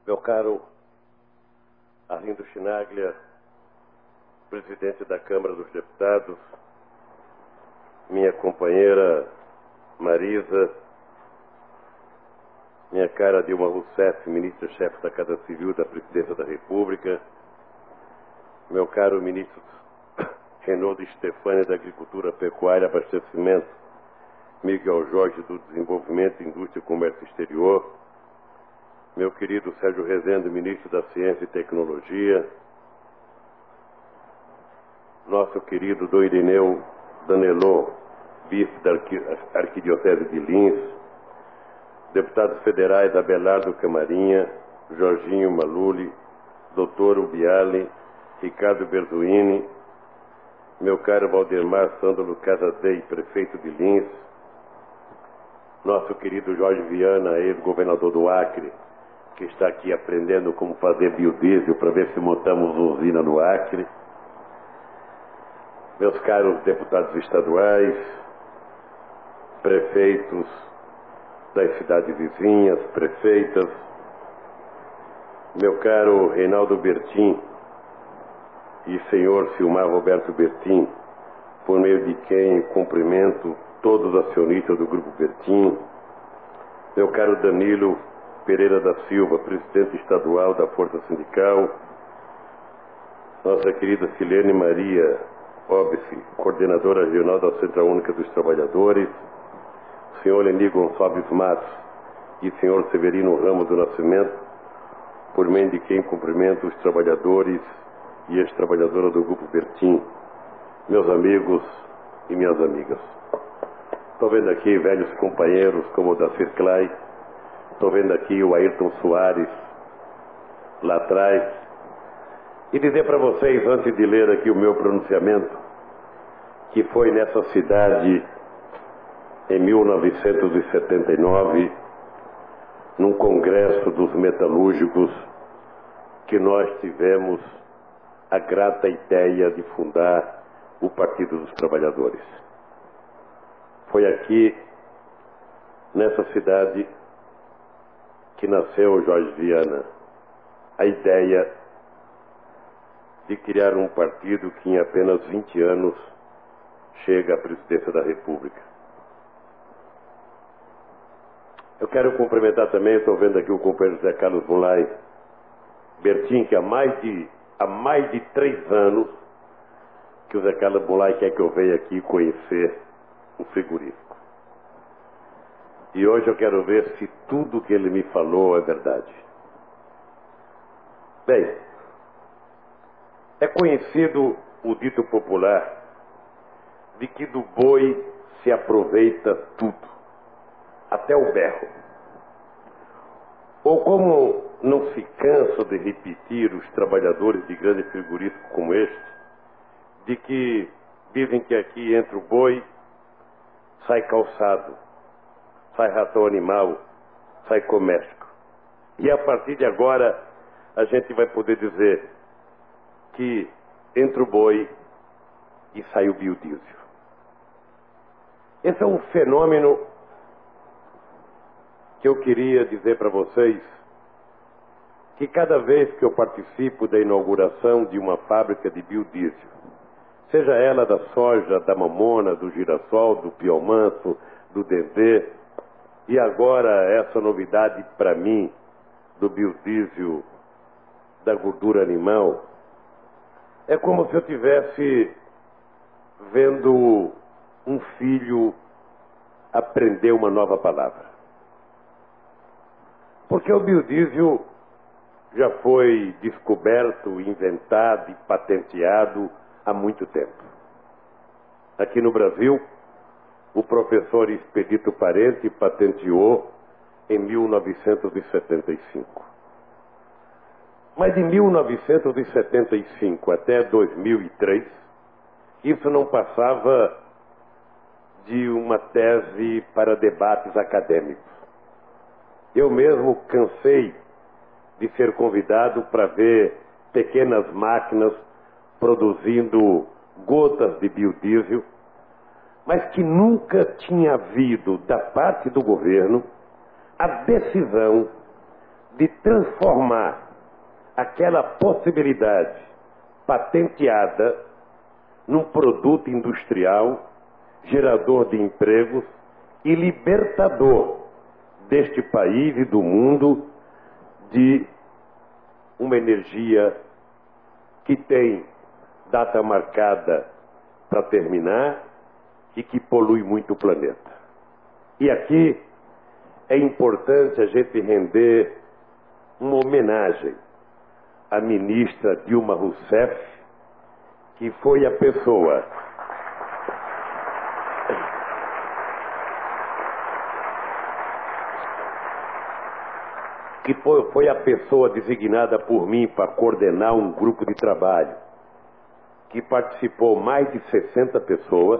Meu caro Arlindo Chinaglia, presidente da Câmara dos Deputados, minha companheira Marisa, minha cara Dilma Rousseff, ministra-chefe da Casa Civil da Presidência da República, meu caro ministro Renoldo Stefani da Agricultura, Pecuária e Abastecimento, Miguel Jorge do Desenvolvimento, Indústria e Comércio Exterior, meu querido Sérgio Rezende, ministro da Ciência e Tecnologia, nosso querido Dom Irineu Danelô, bispo da Arquidiocese de Lins, deputados federais Abelardo Camarinha, Jorginho Maluli, doutor Ubiali, Ricardo Berzuini, meu caro Valdemar Sândalo Casadei, prefeito de Lins, nosso querido Jorge Viana, ex-governador do Acre, que está aqui aprendendo como fazer biodiesel para ver se montamos usina no Acre, meus caros deputados estaduais, prefeitos das cidades vizinhas, prefeitas, meu caro Reinaldo Bertin e senhor Silmar Roberto Bertin, por meio de quem cumprimento todos os acionistas do Grupo Bertin, meu caro Danilo Pereira da Silva, presidente estadual da Força Sindical, nossa querida Silene Maria Óbice, coordenadora regional da Central Única dos Trabalhadores, senhor Leni Gonçalves Matos e senhor Severino Ramos do Nascimento, por meio de quem cumprimento os trabalhadores e as trabalhadoras do Grupo Bertin, meus amigos e minhas amigas. Estou vendo aqui velhos companheiros como o Dacir Clay, estou vendo aqui o Ayrton Soares lá atrás, e dizer para vocês, antes de ler aqui o meu pronunciamento, que foi nessa cidade, em 1979, num congresso dos metalúrgicos, que nós tivemos a grata ideia de fundar o Partido dos Trabalhadores. Foi aqui, nessa cidade, que nasceu Jorge Viana, a ideia de criar um partido que em apenas 20 anos chega à presidência da República. Eu quero cumprimentar também, estou vendo aqui o companheiro Zé Carlos Mulay Bertin, que há mais de 3 anos que o Zé Carlos Mulay quer que eu venha aqui conhecer um frigorífico. E hoje eu quero ver se tudo que ele me falou é verdade. Bem, é conhecido o dito popular de que do boi se aproveita tudo, até o berro. Ou como não se cansam de repetir os trabalhadores de grande frigorífico como este, de que dizem que aqui entra o boi, sai calçado, sai ratão animal, sai comércio. E a partir de agora a gente vai poder dizer que entra o boi e sai o biodiesel. Esse é um fenômeno que eu queria dizer para vocês, que cada vez que eu participo da inauguração de uma fábrica de biodiesel, seja ela da soja, da mamona, do girassol, do piaumanso, do dendê, e agora essa novidade para mim, do biodiesel da gordura animal, é como se eu estivesse vendo um filho aprender uma nova palavra. Porque o biodiesel já foi descoberto, inventado e patenteado há muito tempo. Aqui no Brasil, o professor Expedito Parente patenteou em 1975. Mas de 1975 até 2003, isso não passava de uma tese para debates acadêmicos. Eu mesmo cansei de ser convidado para ver pequenas máquinas produzindo gotas de biodiesel, mas que nunca tinha havido da parte do governo a decisão de transformar aquela possibilidade patenteada num produto industrial, gerador de empregos e libertador deste país e do mundo de uma energia que tem data marcada para terminar e que polui muito o planeta. E aqui é importante a gente render uma homenagem à ministra Dilma Rousseff, que foi a pessoa designada por mim para coordenar um grupo de trabalho que participou mais de 60 pessoas,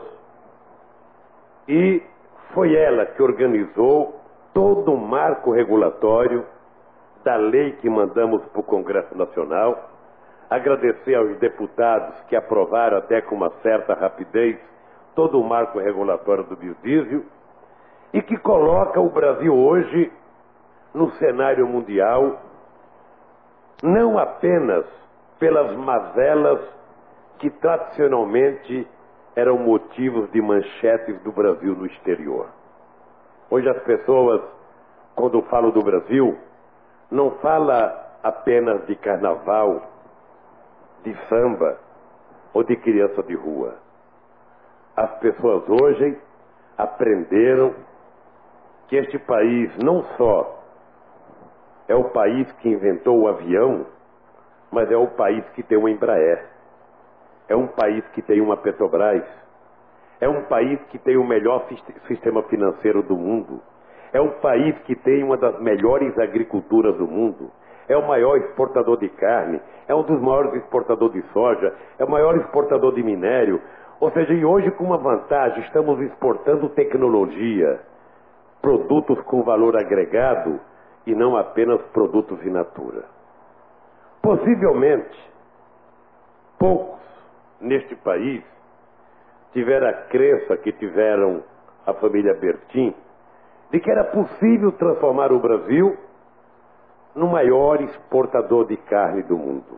e foi ela que organizou todo o marco regulatório da lei que mandamos para o Congresso Nacional. Agradecer aos deputados que aprovaram até com uma certa rapidez todo o marco regulatório do biodiesel e que coloca o Brasil hoje no cenário mundial, não apenas pelas mazelas que tradicionalmente eram motivos de manchetes do Brasil no exterior. Hoje as pessoas, quando falam do Brasil, não falam apenas de carnaval, de samba ou de criança de rua. As pessoas hoje aprenderam que este país não só é o país que inventou o avião, mas é o país que tem uma Embraer. É um país que tem uma Petrobras. É um país que tem o melhor sistema financeiro do mundo. É um país que tem uma das melhores agriculturas do mundo. É o maior exportador de carne. É um dos maiores exportadores de soja. É o maior exportador de minério. Ou seja, e hoje com uma vantagem, estamos exportando tecnologia, produtos com valor agregado e não apenas produtos in natura. Possivelmente, poucos neste país tiveram a crença que tiveram a família Bertin de que era possível transformar o Brasil no maior exportador de carne do mundo.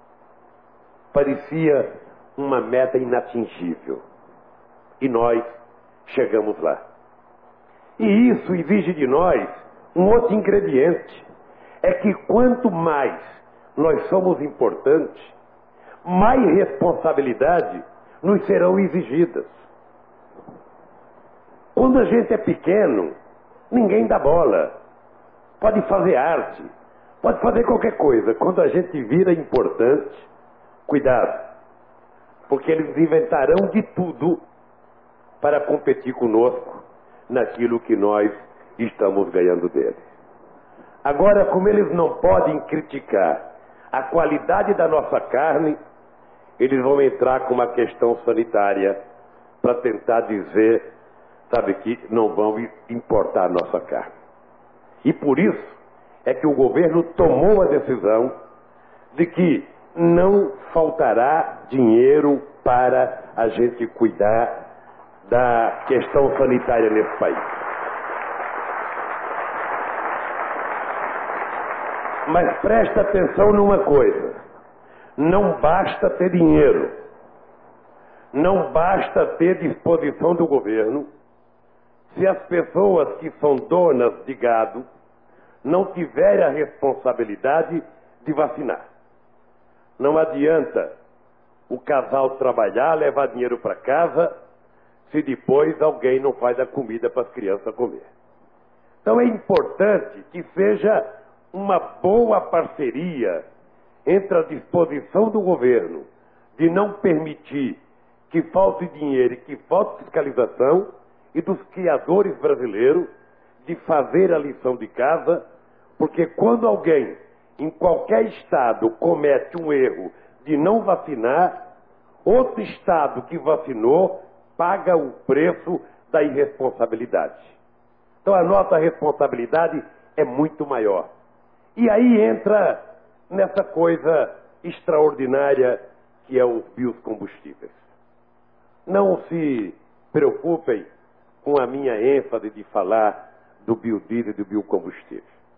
Parecia uma meta inatingível. E nós chegamos lá. E isso exige de nós um outro ingrediente. É que quanto mais nós somos importantes, mais responsabilidade nos serão exigidas. Quando a gente é pequeno, ninguém dá bola. Pode fazer arte, pode fazer qualquer coisa. Quando a gente vira importante, cuidado, porque eles inventarão de tudo para competir conosco naquilo que nós estamos ganhando deles. Agora, como eles não podem criticar a qualidade da nossa carne, eles vão entrar com uma questão sanitária para tentar dizer, sabe, que não vão importar a nossa carne. E por isso é que o governo tomou a decisão de que não faltará dinheiro para a gente cuidar da questão sanitária nesse país. Mas presta atenção numa coisa: não basta ter dinheiro, não basta ter disposição do governo, se as pessoas que são donas de gado não tiverem a responsabilidade de vacinar. Não adianta o casal trabalhar, levar dinheiro para casa, se depois alguém não faz a comida para as crianças comer. Então é importante que seja uma boa parceria entre a disposição do governo de não permitir que falte dinheiro e que falte fiscalização, e dos criadores brasileiros de fazer a lição de casa, porque quando alguém em qualquer estado comete um erro de não vacinar, outro estado que vacinou paga o preço da irresponsabilidade. Então a nossa responsabilidade é muito maior. E aí entra nessa coisa extraordinária que é os biocombustíveis. Não se preocupem com a minha ênfase de falar do biodiesel e do biocombustível.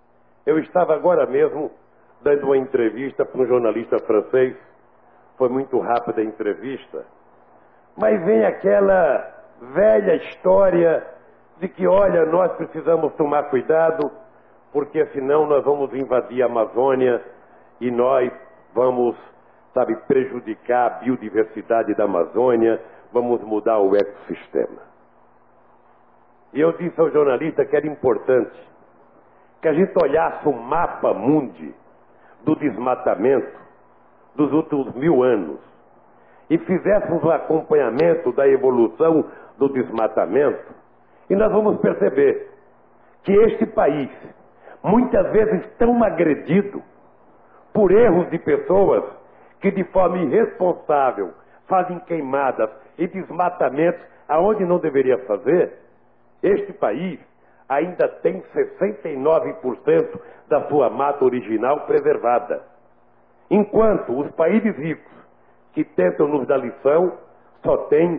Eu estava agora mesmo dando uma entrevista para um jornalista francês. Foi muito rápida a entrevista. Mas vem aquela velha história de que, olha, nós precisamos tomar cuidado, porque senão nós vamos invadir a Amazônia e nós vamos, sabe, prejudicar a biodiversidade da Amazônia, vamos mudar o ecossistema. E eu disse ao jornalista que era importante que a gente olhasse o mapa mundi do desmatamento dos últimos 1000 anos e fizéssemos um acompanhamento da evolução do desmatamento, e nós vamos perceber que este país, muitas vezes tão agredido por erros de pessoas que de forma irresponsável fazem queimadas e desmatamentos aonde não deveria fazer, este país ainda tem 69% da sua mata original preservada. Enquanto os países ricos que tentam nos dar lição só têm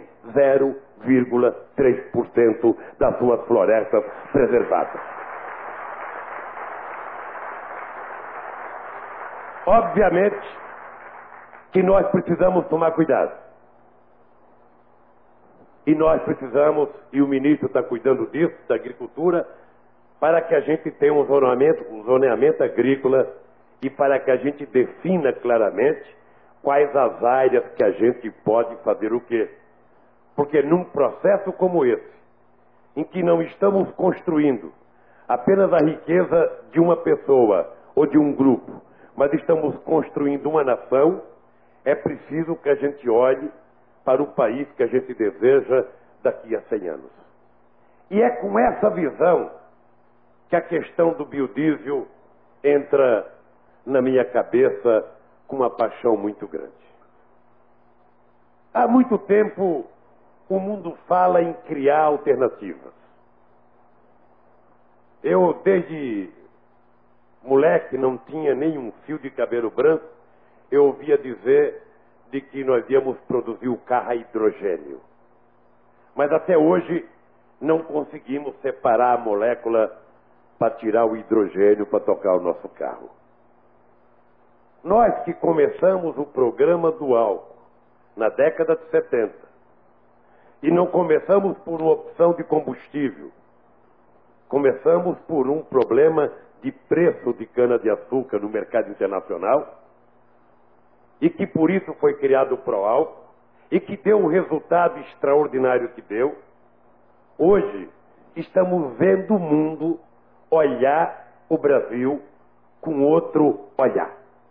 0,3% das suas florestas preservadas. Obviamente que nós precisamos tomar cuidado. E nós precisamos, e o ministro está cuidando disso, da agricultura, para que a gente tenha um zoneamento agrícola e para que a gente defina claramente quais as áreas que a gente pode fazer o quê. Porque num processo como esse, em que não estamos construindo apenas a riqueza de uma pessoa ou de um grupo, mas estamos construindo uma nação, é preciso que a gente olhe para o país que a gente deseja daqui a 100 anos. E é com essa visão que a questão do biodiesel entra na minha cabeça com uma paixão muito grande. Há muito tempo o mundo fala em criar alternativas. Eu, desde moleque, não tinha nenhum fio de cabelo branco, eu ouvia dizer de que nós íamos produzir o carro a hidrogênio. Mas até hoje não conseguimos separar a molécula para tirar o hidrogênio para tocar o nosso carro. Nós que começamos o programa do álcool na década de 70, e não começamos por uma opção de combustível, começamos por um problema de preço de cana-de-açúcar no mercado internacional, e que por isso foi criado o Proálcool, e que deu o resultado extraordinário que deu. Hoje estamos vendo o mundo olhar o Brasil com outro olhar.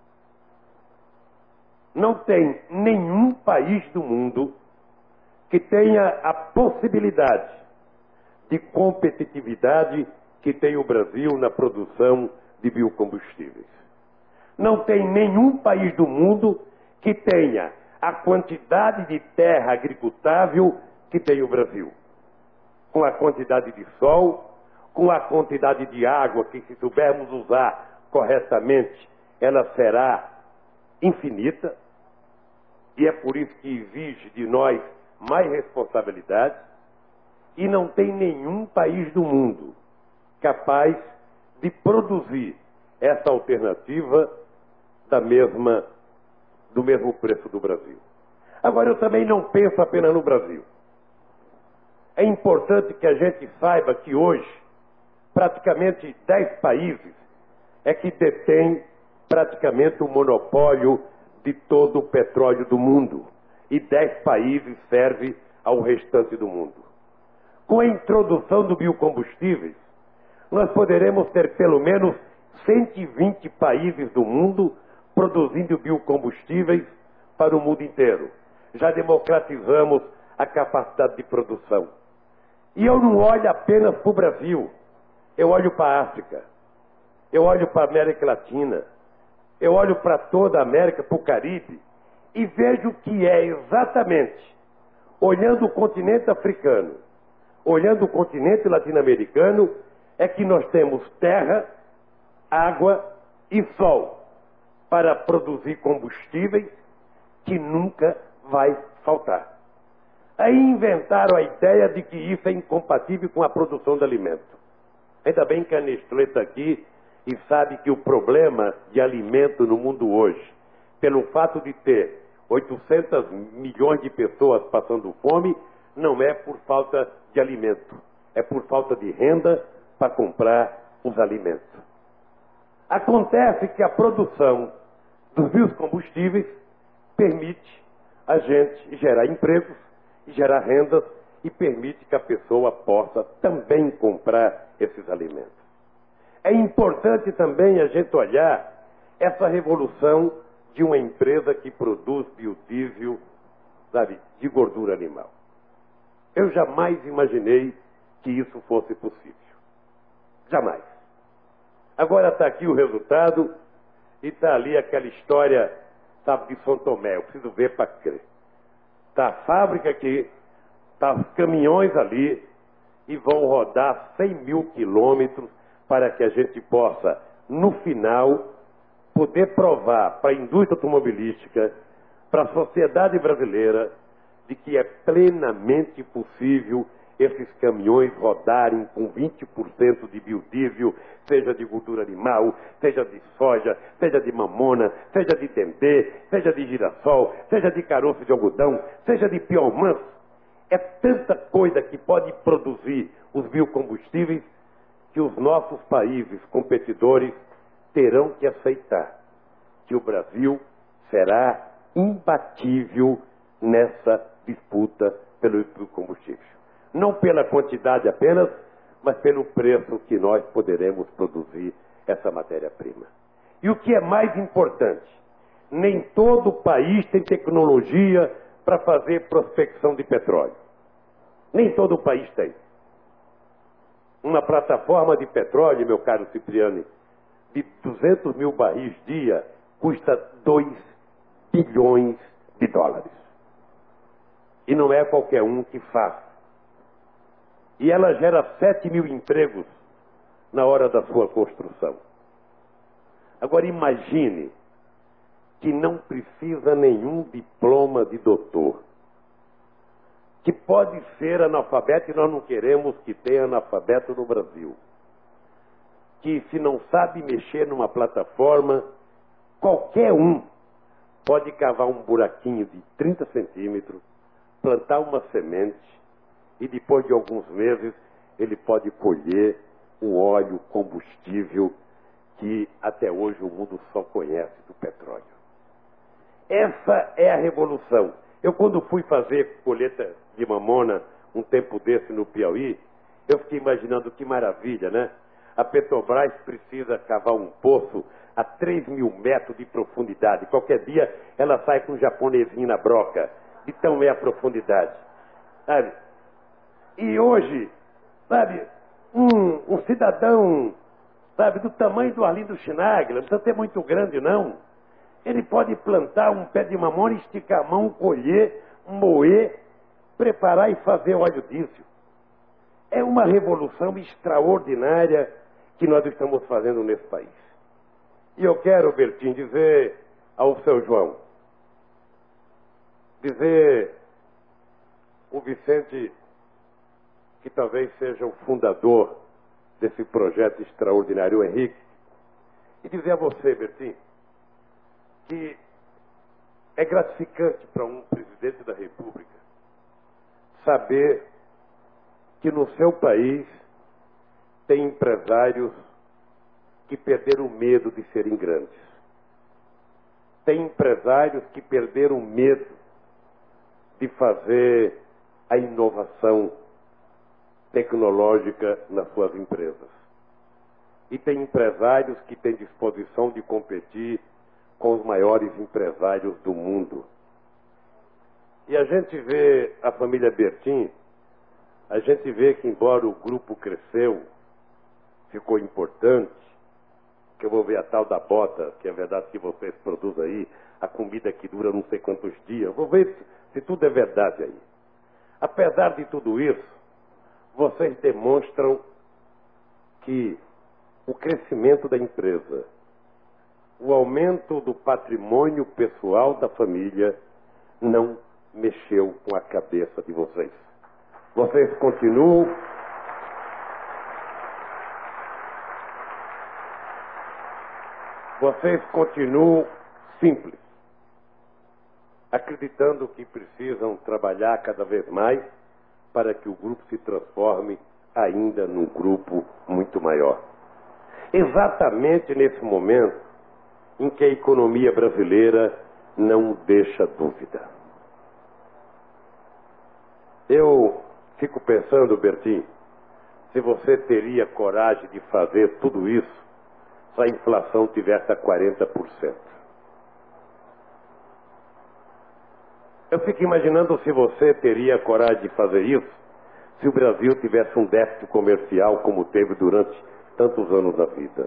Não tem nenhum país do mundo que tenha a possibilidade de competitividade que tem o Brasil na produção de biocombustíveis. Não tem nenhum país do mundo que tenha a quantidade de terra agricultável que tem o Brasil. Com a quantidade de sol, com a quantidade de água que, se soubermos usar corretamente, ela será infinita. E é por isso que exige de nós mais responsabilidade. E não tem nenhum país do mundo capaz de produzir essa alternativa do mesmo preço do Brasil. Agora, eu também não penso apenas no Brasil. É importante que a gente saiba que hoje, praticamente 10 países é que detêm praticamente o monopólio de todo o petróleo do mundo. E 10 países servem ao restante do mundo. Com a introdução do biocombustíveis, nós poderemos ter pelo menos 120 países do mundo produzindo biocombustíveis para o mundo inteiro. Já democratizamos a capacidade de produção. E eu não olho apenas para o Brasil, eu olho para a África, eu olho para a América Latina, eu olho para toda a América, para o Caribe, e vejo que é exatamente olhando o continente africano, olhando o continente latino-americano, é que nós temos terra, água e sol para produzir combustíveis que nunca vai faltar. Aí inventaram a ideia de que isso é incompatível com a produção de alimento. Ainda bem que a Nestlé está aqui e sabe que o problema de alimento no mundo hoje, pelo fato de ter 800 milhões de pessoas passando fome, não é por falta de alimento, é por falta de renda para comprar os alimentos. Acontece que a produção dos biocombustíveis permite a gente gerar empregos e gerar rendas e permite que a pessoa possa também comprar esses alimentos. É importante também a gente olhar essa revolução de uma empresa que produz biodiesel, sabe, de gordura animal. Eu jamais imaginei que isso fosse possível. Jamais. Agora está aqui o resultado e está ali aquela história, sabe, de São Tomé. Eu preciso ver para crer. Está a fábrica aqui, está os caminhões ali e vão rodar 100 mil quilômetros para que a gente possa, no final, poder provar para a indústria automobilística, para a sociedade brasileira, de que é plenamente possível esses caminhões rodarem com 20% de biodiesel, seja de gordura animal, seja de soja, seja de mamona, seja de dendê, seja de girassol, seja de caroço de algodão, seja de pior-manso. É tanta coisa que pode produzir os biocombustíveis que os nossos países competidores terão que aceitar que o Brasil será imbatível nessa disputa pelo biocombustível. Não pela quantidade apenas, mas pelo preço que nós poderemos produzir essa matéria-prima. E o que é mais importante, nem todo país tem tecnologia para fazer prospecção de petróleo. Nem todo país tem. Uma plataforma de petróleo, meu caro Cipriani, de 200 mil barris dia, custa 2 bilhões de dólares. E não é qualquer um que faz. E ela gera 7 mil empregos na hora da sua construção. Agora imagine que não precisa nenhum diploma de doutor, que pode ser analfabeto, e nós não queremos que tenha analfabeto no Brasil, que se não sabe mexer numa plataforma, qualquer um pode cavar um buraquinho de 30 centímetros, plantar uma semente, e depois de alguns meses ele pode colher o óleo combustível que até hoje o mundo só conhece do petróleo. Essa é a revolução. Eu, quando fui fazer colheita de mamona um tempo desse no Piauí, eu fiquei imaginando que maravilha, né? A Petrobras precisa cavar um poço a 3 mil metros de profundidade. Qualquer dia ela sai com um japonesinho na broca, de tão é a profundidade. Sabe? E hoje, sabe, um cidadão, sabe, do tamanho do Arlindo Chinaglia, não precisa ser muito grande não, ele pode plantar um pé de mamona, esticar a mão, colher, moer, preparar e fazer óleo diesel. É uma revolução extraordinária que nós estamos fazendo nesse país. E eu quero, Bertinho, dizer ao seu João, dizer o Vicente, que talvez seja o fundador desse projeto extraordinário, o Henrique, e dizer a você, Bertinho, que é gratificante para um presidente da República saber que no seu país tem empresários que perderam o medo de serem grandes. Tem empresários que perderam o medo de fazer a inovação tecnológica nas suas empresas. E tem empresários que têm disposição de competir com os maiores empresários do mundo. E a gente vê a família Bertin, a gente vê que embora o grupo cresceu, ficou importante, que eu vou ver a tal da bota, que é verdade que vocês produzem aí, a comida que dura não sei quantos dias, eu vou ver se tudo é verdade aí. Apesar de tudo isso, vocês demonstram que o crescimento da empresa, o aumento do patrimônio pessoal da família não mexeu com a cabeça de vocês. Vocês continuam Vocês continuam simples, acreditando que precisam trabalhar cada vez mais para que o grupo se transforme ainda num grupo muito maior. Exatamente nesse momento em que a economia brasileira não deixa dúvida. Eu fico pensando, Bertin, se você teria coragem de fazer tudo isso se a inflação tivesse a 40%. Eu fico imaginando se você teria coragem de fazer isso se o Brasil tivesse um déficit comercial como teve durante tantos anos da vida.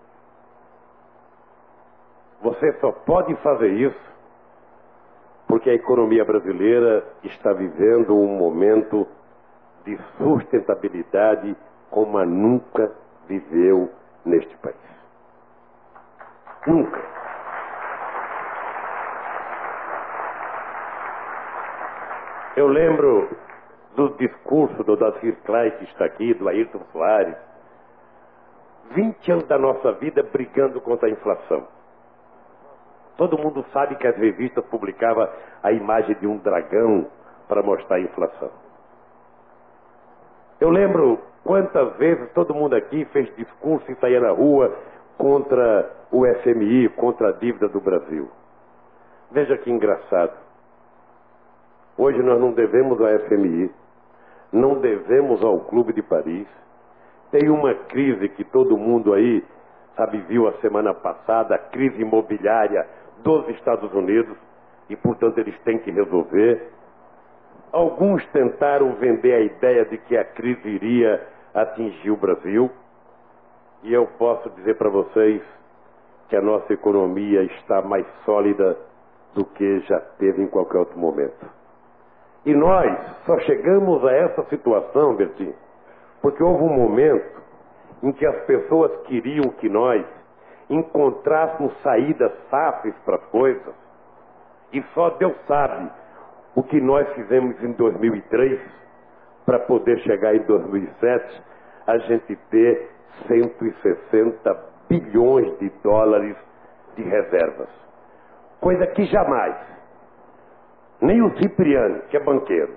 Você só pode fazer isso porque a economia brasileira está vivendo um momento de sustentabilidade como a nunca viveu neste país. Nunca. Eu lembro do discurso do Dacir Clay, que está aqui, do Ayrton Soares. 20 anos da nossa vida brigando contra a inflação. Todo mundo sabe que as revistas publicavam a imagem de um dragão para mostrar a inflação. Eu lembro quantas vezes todo mundo aqui fez discurso e saía na rua contra o FMI, contra a dívida do Brasil. Veja que engraçado. Hoje nós não devemos ao FMI, não devemos ao Clube de Paris. Tem uma crise que todo mundo aí, sabe, viu a semana passada, a crise imobiliária dos Estados Unidos, e portanto eles têm que resolver. Alguns tentaram vender a ideia de que a crise iria atingir o Brasil, e eu posso dizer para vocês que a nossa economia está mais sólida do que já teve em qualquer outro momento. E nós só chegamos a essa situação, Bertin, porque houve um momento em que as pessoas queriam que nós encontrássemos saídas fáceis para as coisas, e só Deus sabe o que nós fizemos em 2003 para poder chegar em 2007 a gente ter 160 bilhões de dólares de reservas. Coisa que jamais, nem o Cipriani, que é banqueiro,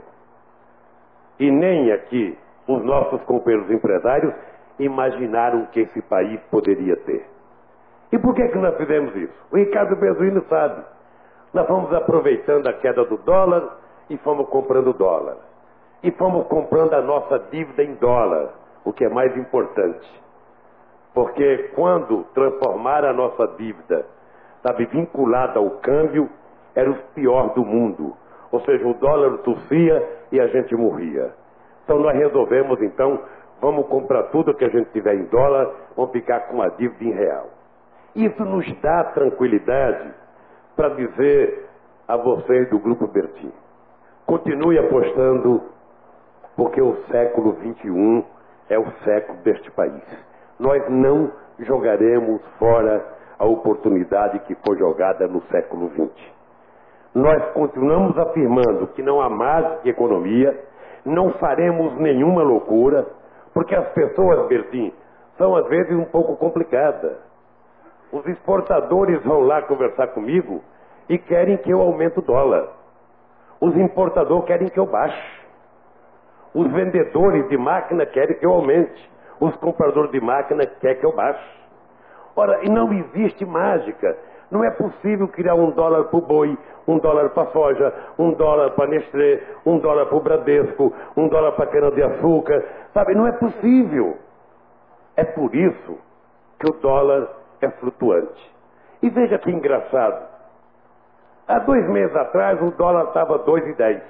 e nem aqui os nossos companheiros empresários imaginaram que esse país poderia ter. E por que nós fizemos isso? O Ricardo Bezuino sabe. Nós fomos aproveitando a queda do dólar e fomos comprando dólar. E fomos comprando a nossa dívida em dólar, o que é mais importante. Porque quando transformaram a nossa dívida, sabe, vinculada ao câmbio, era o pior do mundo. Ou seja, o dólar tossia e a gente morria. Então nós resolvemos, então, vamos comprar tudo que a gente tiver em dólar, vamos ficar com a dívida em real. Isso nos dá tranquilidade para dizer a vocês do Grupo Bertin: continue apostando, porque o século XXI é o século deste país. Nós não jogaremos fora a oportunidade que foi jogada no século XX. Nós continuamos afirmando que não há mágica de economia, não faremos nenhuma loucura, porque as pessoas, Bertin, são às vezes um pouco complicadas. Os exportadores vão lá conversar comigo e querem que eu aumente o dólar. Os importadores querem que eu baixe. Os vendedores de máquina querem que eu aumente. Os compradores de máquina querem que eu baixe. Ora, e não existe mágica. Não é possível criar $1 para o boi, $1 para a soja, $1 para a Nestlé, $1 para o Bradesco, $1 para a cana-de-açúcar. Sabe, não é possível. É por isso que o dólar é flutuante. E veja que engraçado. Há 2 meses atrás o dólar estava 2,10.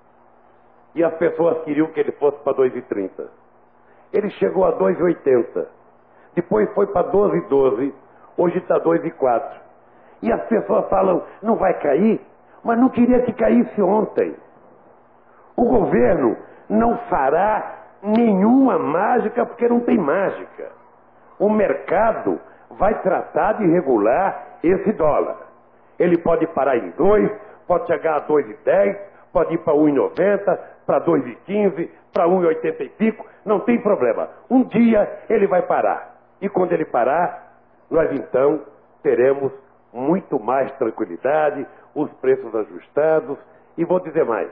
E as pessoas queriam que ele fosse para 2,30. Ele chegou a 2,80. Depois foi para 12,12. Hoje está 2,04. E as pessoas falam, não vai cair? Mas não queria que caísse ontem. O governo não fará nenhuma mágica porque não tem mágica. O mercado vai tratar de regular esse dólar. Ele pode parar em 2, pode chegar a 2,10, pode ir para 1,90, para 2,15, para 1,80 e pico, não tem problema. Um dia ele vai parar. E quando ele parar, nós então teremos muito mais tranquilidade, os preços ajustados, e vou dizer mais.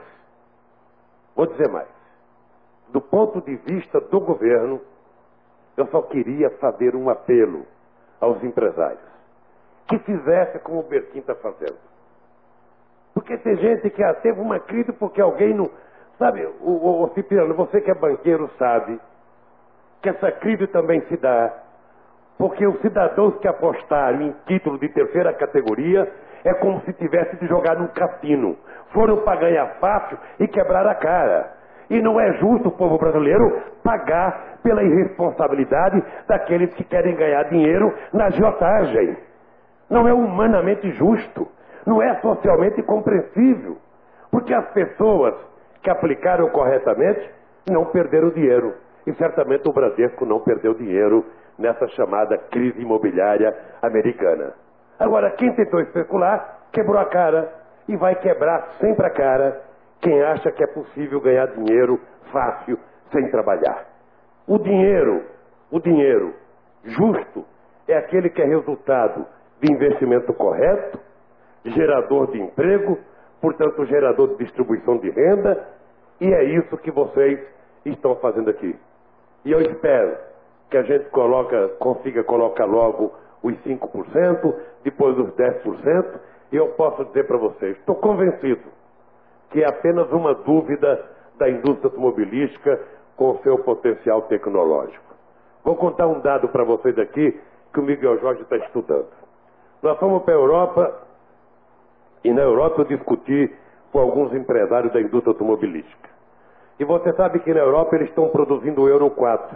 Do ponto de vista do governo, eu só queria fazer um apelo aos empresários, que fizesse como o Bertin está fazendo. Porque tem gente que teve uma crise porque alguém não... Sabe, o Cipriano, você que é banqueiro sabe que essa crise também se dá porque os cidadãos que apostaram em título de terceira categoria é como se tivesse de jogar num cassino. Foram para ganhar fácil e quebrar a cara. E não é justo o povo brasileiro pagar pela irresponsabilidade daqueles que querem ganhar dinheiro na agiotagem. Não é humanamente justo. Não é socialmente compreensível. Porque as pessoas que aplicaram corretamente não perderam dinheiro. E certamente o Bradesco não perdeu dinheiro nessa chamada crise imobiliária americana. Agora, quem tentou especular, quebrou a cara e vai quebrar sempre a cara quem acha que é possível ganhar dinheiro fácil, sem trabalhar. O dinheiro justo é aquele que é resultado de investimento correto, gerador de emprego, portanto gerador de distribuição de renda, e é isso que vocês estão fazendo aqui. E eu espero que a gente consiga colocar logo os 5%, depois os 10%, e eu posso dizer para vocês, estou convencido que é apenas uma dúvida da indústria automobilística com o seu potencial tecnológico. Vou contar um dado para vocês aqui que o Miguel Jorge está estudando. Nós fomos para a Europa e na Europa eu discuti com alguns empresários da indústria automobilística. E você sabe que na Europa eles estão produzindo o Euro 4.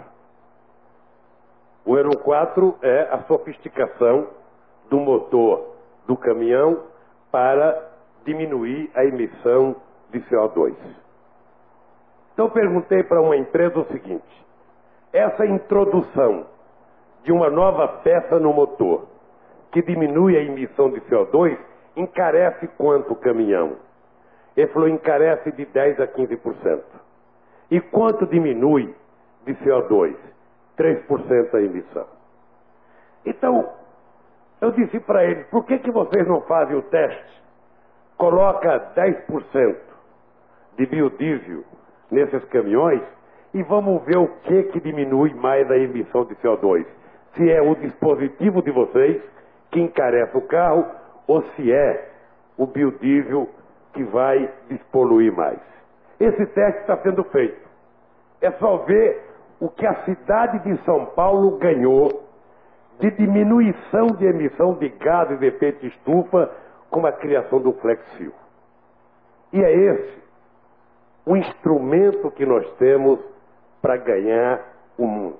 O Euro 4 é a sofisticação do motor do caminhão para diminuir a emissão de CO2. Então eu perguntei para uma empresa o seguinte: essa introdução de uma nova peça no motor que diminui a emissão de CO2 encarece quanto o caminhão? Ele falou, encarece de 10% a 15%. E quanto diminui de CO2? 3% a emissão. Então, eu disse para eles, por que vocês não fazem o teste? Coloca 10% de biodiesel nesses caminhões e vamos ver o que diminui mais a emissão de CO2. Se é o dispositivo de vocês que encarece o carro ou se é o biodiesel que vai despoluir mais. Esse teste está sendo feito. É só ver o que a cidade de São Paulo ganhou de diminuição de emissão de gases de efeito de estufa com a criação do Flex Fuel. E é esse o instrumento que nós temos para ganhar o mundo.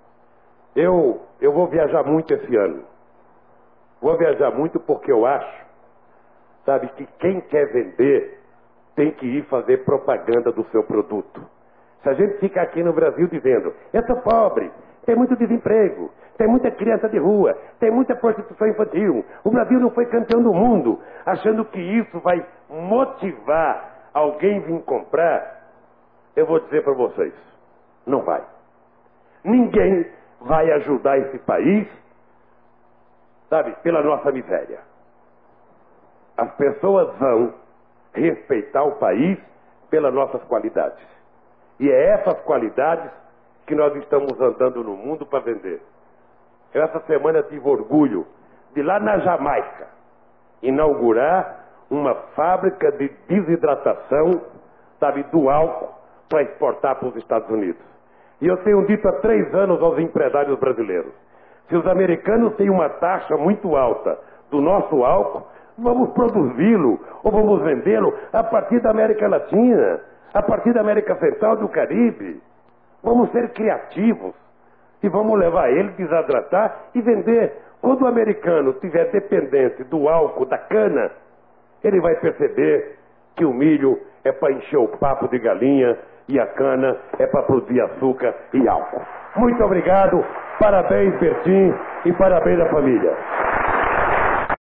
Eu vou viajar muito esse ano. Vou viajar muito porque eu acho, sabe, que quem quer vender tem que ir fazer propaganda do seu produto. Se a gente fica aqui no Brasil dizendo, eu sou pobre, tem muito desemprego, tem muita criança de rua, tem muita prostituição infantil, o Brasil não foi campeão do mundo, achando que isso vai motivar alguém vir comprar, eu vou dizer para vocês, não vai. Ninguém vai ajudar esse país, sabe, pela nossa miséria. As pessoas vão respeitar o país pelas nossas qualidades. E é essas qualidades que nós estamos andando no mundo para vender. Eu essa semana tive orgulho de lá na Jamaica inaugurar uma fábrica de desidratação, sabe, do álcool para exportar para os Estados Unidos. E eu tenho dito há 3 anos aos empresários brasileiros, se os americanos têm uma taxa muito alta do nosso álcool, vamos produzi-lo ou vamos vendê-lo a partir da América Latina, a partir da América Central e do Caribe. Vamos ser criativos e vamos levar ele, desidratar e vender. Quando o americano estiver dependente do álcool, da cana, ele vai perceber que o milho é para encher o papo de galinha e a cana é para produzir açúcar e álcool. Muito obrigado, parabéns Bertin e parabéns à família.